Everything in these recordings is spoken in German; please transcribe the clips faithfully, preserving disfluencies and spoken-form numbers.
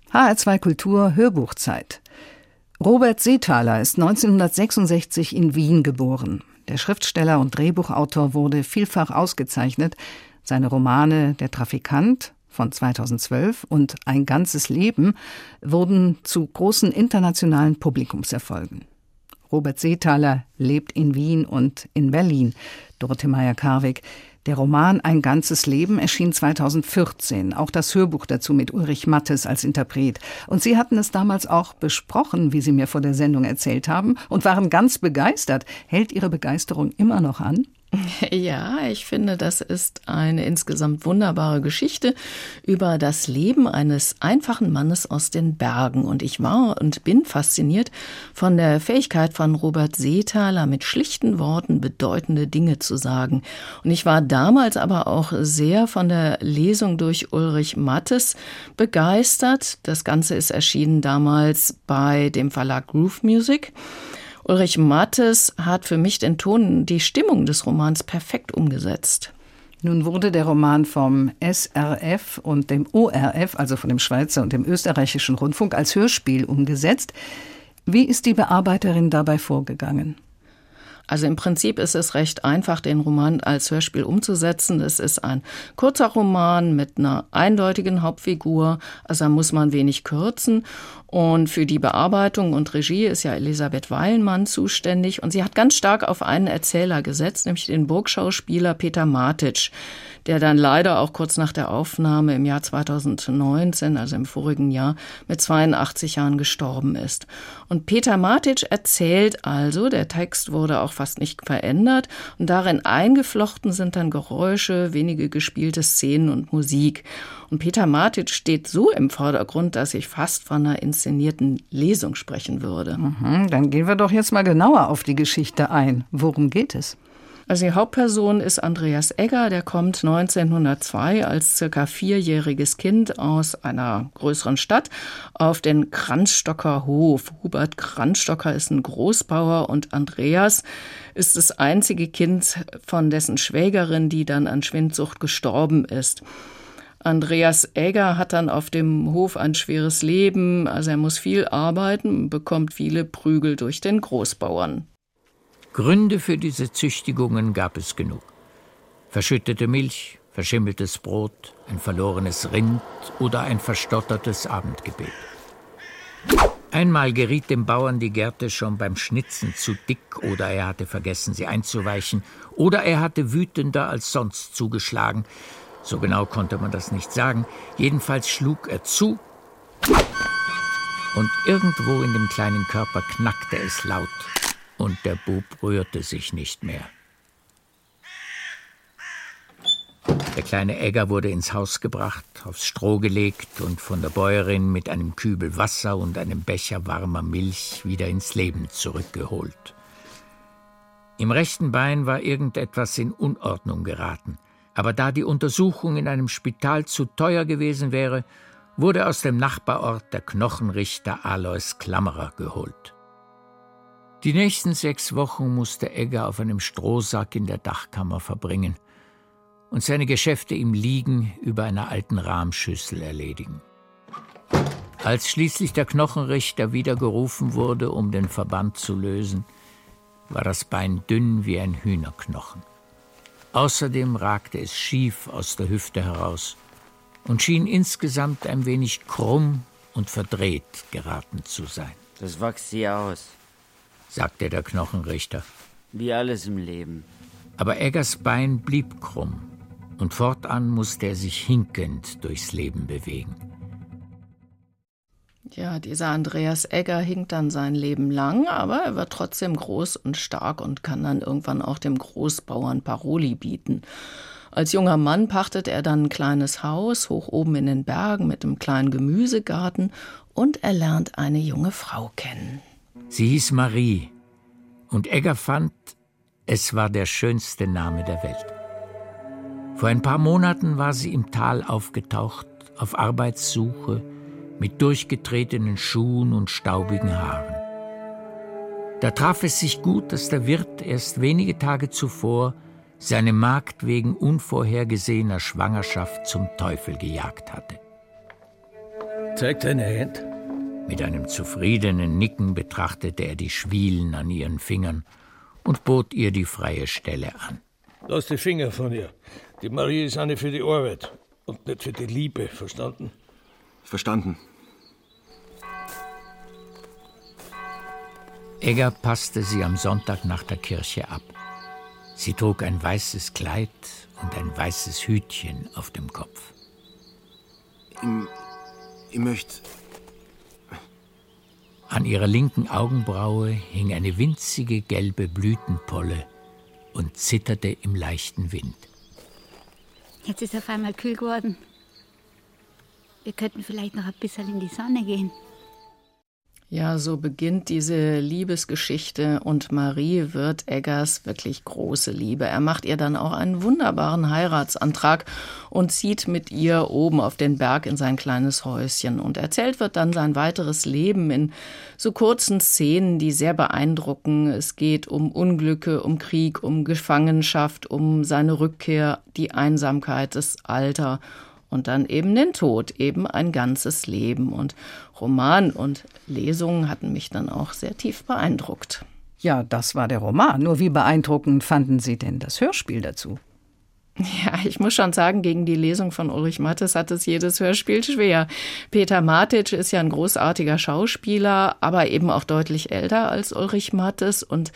H R zwei Kultur Hörbuchzeit. Robert Seethaler ist neunzehnhundertsechsundsechzig in Wien geboren. Der Schriftsteller und Drehbuchautor wurde vielfach ausgezeichnet. Seine Romane »Der Trafikant« von zweitausendzwölf und »Ein ganzes Leben« wurden zu großen internationalen Publikumserfolgen. Robert Seethaler lebt in Wien und in Berlin. Dorothee Meyer-Karwig. Der Roman »Ein ganzes Leben« erschien zweitausendvierzehn. Auch das Hörbuch dazu mit Ulrich Mattes als Interpret. Und Sie hatten es damals auch besprochen, wie Sie mir vor der Sendung erzählt haben, und waren ganz begeistert. Hält Ihre Begeisterung immer noch an? Ja, ich finde, das ist eine insgesamt wunderbare Geschichte über das Leben eines einfachen Mannes aus den Bergen. Und ich war und bin fasziniert von der Fähigkeit von Robert Seethaler, mit schlichten Worten bedeutende Dinge zu sagen. Und ich war damals aber auch sehr von der Lesung durch Ulrich Mattes begeistert. Das Ganze ist erschienen damals bei dem Verlag Groove Music. Ulrich Mattes hat für mich den Ton, die Stimmung des Romans perfekt umgesetzt. Nun wurde der Roman vom S R F und dem O R F, also von dem Schweizer und dem österreichischen Rundfunk, als Hörspiel umgesetzt. Wie ist die Bearbeiterin dabei vorgegangen? Also im Prinzip ist es recht einfach, den Roman als Hörspiel umzusetzen. Es ist ein kurzer Roman mit einer eindeutigen Hauptfigur, also da muss man wenig kürzen. Und für die Bearbeitung und Regie ist ja Elisabeth Weilmann zuständig. Und sie hat ganz stark auf einen Erzähler gesetzt, nämlich den Burgschauspieler Peter Martic, der dann leider auch kurz nach der Aufnahme im Jahr zweitausendneunzehn, also im vorigen Jahr, mit zweiundachtzig Jahren gestorben ist. Und Peter Martic erzählt also, der Text wurde auch fast nicht verändert und darin eingeflochten sind dann Geräusche, wenige gespielte Szenen und Musik. Und Peter Martic steht so im Vordergrund, dass ich fast von einer inszenierten Lesung sprechen würde. Mhm, dann gehen wir doch jetzt mal genauer auf die Geschichte ein. Worum geht es? Also die Hauptperson ist Andreas Egger, der kommt neunzehnhundertzwei als circa vierjähriges Kind aus einer größeren Stadt auf den Kranzstocker Hof. Hubert Kranzstocker ist ein Großbauer und Andreas ist das einzige Kind von dessen Schwägerin, die dann an Schwindsucht gestorben ist. Andreas Egger hat dann auf dem Hof ein schweres Leben, also er muss viel arbeiten und bekommt viele Prügel durch den Großbauern. Gründe für diese Züchtigungen gab es genug. Verschüttete Milch, verschimmeltes Brot, ein verlorenes Rind oder ein verstottertes Abendgebet. Einmal geriet dem Bauern die Gerte schon beim Schnitzen zu dick oder er hatte vergessen, sie einzuweichen oder er hatte wütender als sonst zugeschlagen. So genau konnte man das nicht sagen. Jedenfalls schlug er zu und irgendwo in dem kleinen Körper knackte es laut. Und der Bub rührte sich nicht mehr. Der kleine Egger wurde ins Haus gebracht, aufs Stroh gelegt und von der Bäuerin mit einem Kübel Wasser und einem Becher warmer Milch wieder ins Leben zurückgeholt. Im rechten Bein war irgendetwas in Unordnung geraten. Aber da die Untersuchung in einem Spital zu teuer gewesen wäre, wurde aus dem Nachbarort der Knochenrichter Alois Klammerer geholt. Die nächsten sechs Wochen musste Egger auf einem Strohsack in der Dachkammer verbringen und seine Geschäfte im Liegen über einer alten Rahmschüssel erledigen. Als schließlich der Knochenrichter wieder gerufen wurde, um den Verband zu lösen, war das Bein dünn wie ein Hühnerknochen. Außerdem ragte es schief aus der Hüfte heraus und schien insgesamt ein wenig krumm und verdreht geraten zu sein. Das wächst sie aus, sagte der Knochenrichter. wie alles im Leben. Aber Eggers Bein blieb krumm und fortan musste er sich hinkend durchs Leben bewegen. Ja, dieser Andreas Egger hinkt dann sein Leben lang, aber er wird trotzdem groß und stark und kann dann irgendwann auch dem Großbauern Paroli bieten. Als junger Mann pachtet er dann ein kleines Haus hoch oben in den Bergen mit einem kleinen Gemüsegarten und er lernt eine junge Frau kennen. Sie hieß Marie und Egger fand, es war der schönste Name der Welt. Vor ein paar Monaten war sie im Tal aufgetaucht, auf Arbeitssuche, mit durchgetretenen Schuhen und staubigen Haaren. Da traf es sich gut, dass der Wirt erst wenige Tage zuvor seine Magd wegen unvorhergesehener Schwangerschaft zum Teufel gejagt hatte. Zeig deine Hand. Mit einem zufriedenen Nicken betrachtete er die Schwielen an ihren Fingern und bot ihr die freie Stelle an. Lass die Finger von ihr. Die Marie ist eine für die Arbeit und nicht für die Liebe, verstanden? Verstanden. Egger passte sie am Sonntag nach der Kirche ab. Sie trug ein weißes Kleid und ein weißes Hütchen auf dem Kopf. Ich, ich möchte... An ihrer linken Augenbraue hing eine winzige gelbe Blütenpolle und zitterte im leichten Wind. Jetzt ist es auf einmal kühl geworden. Wir könnten vielleicht noch ein bisschen in die Sonne gehen. Ja, so beginnt diese Liebesgeschichte und Marie wird Eggers wirklich große Liebe. Er macht ihr dann auch einen wunderbaren Heiratsantrag und zieht mit ihr oben auf den Berg in sein kleines Häuschen. Und erzählt wird dann sein weiteres Leben in so kurzen Szenen, die sehr beeindrucken. Es geht um Unglücke, um Krieg, um Gefangenschaft, um seine Rückkehr, die Einsamkeit, das Alter. Und dann eben den Tod, eben ein ganzes Leben. Und Roman und Lesungen hatten mich dann auch sehr tief beeindruckt. Ja, das war der Roman. Nur wie beeindruckend fanden Sie denn das Hörspiel dazu? Ja, ich muss schon sagen, gegen die Lesung von Ulrich Mattes hat es jedes Hörspiel schwer. Peter Martic ist ja ein großartiger Schauspieler, aber eben auch deutlich älter als Ulrich Mattes. Und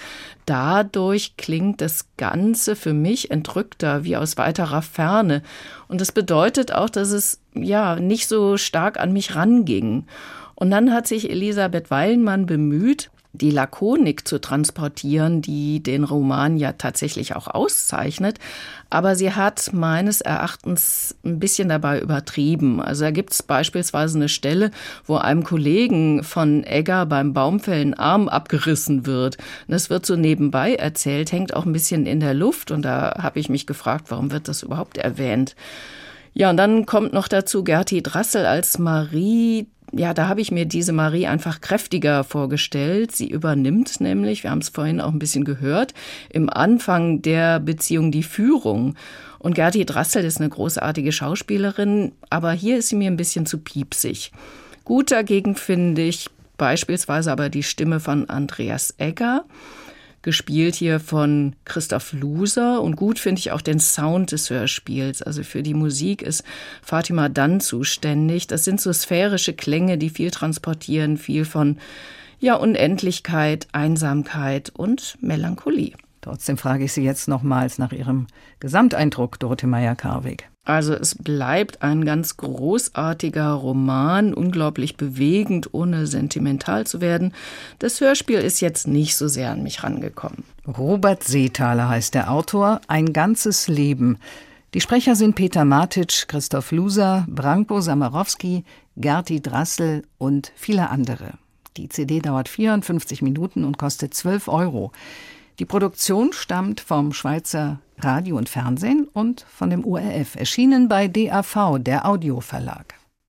dadurch klingt das Ganze für mich entrückter, wie aus weiterer Ferne. Und das bedeutet auch, dass es ja nicht so stark an mich ranging. Und dann hat sich Elisabeth Weilenmann bemüht, die Lakonik zu transportieren, die den Roman ja tatsächlich auch auszeichnet. Aber sie hat meines Erachtens ein bisschen dabei übertrieben. Also da gibt es beispielsweise eine Stelle, wo einem Kollegen von Egger beim Baumfällen Arm abgerissen wird. Und das wird so nebenbei erzählt, hängt auch ein bisschen in der Luft. Und da habe ich mich gefragt, warum wird das überhaupt erwähnt? Ja, und dann kommt noch dazu Gerti Drassel als Marie. Ja, da habe ich mir diese Marie einfach kräftiger vorgestellt. Sie übernimmt nämlich, wir haben es vorhin auch ein bisschen gehört, im Anfang der Beziehung die Führung. Und Gerti Drassel ist eine großartige Schauspielerin, aber hier ist sie mir ein bisschen zu piepsig. Gut dagegen finde ich beispielsweise aber die Stimme von Andreas Egger, gespielt hier von Christoph Luser. Und gut finde ich auch den Sound des Hörspiels. Also für die Musik ist Fatima Dann zuständig. Das sind so sphärische Klänge, die viel transportieren, viel von ja, Unendlichkeit, Einsamkeit und Melancholie. Trotzdem frage ich Sie jetzt nochmals nach Ihrem Gesamteindruck, Dorothee Meyer-Karwig. Also es bleibt ein ganz großartiger Roman, unglaublich bewegend, ohne sentimental zu werden. Das Hörspiel ist jetzt nicht so sehr an mich rangekommen. Robert Seethaler heißt der Autor, Ein ganzes Leben. Die Sprecher sind Peter Martic, Christoph Luser, Branko Samarowski, Gerti Drassel und viele andere. Die C D dauert vierundfünfzig Minuten und kostet zwölf Euro. Die Produktion stammt vom Schweizer Radio und Fernsehen und von dem O R F, erschienen bei D A V, der Audioverlag.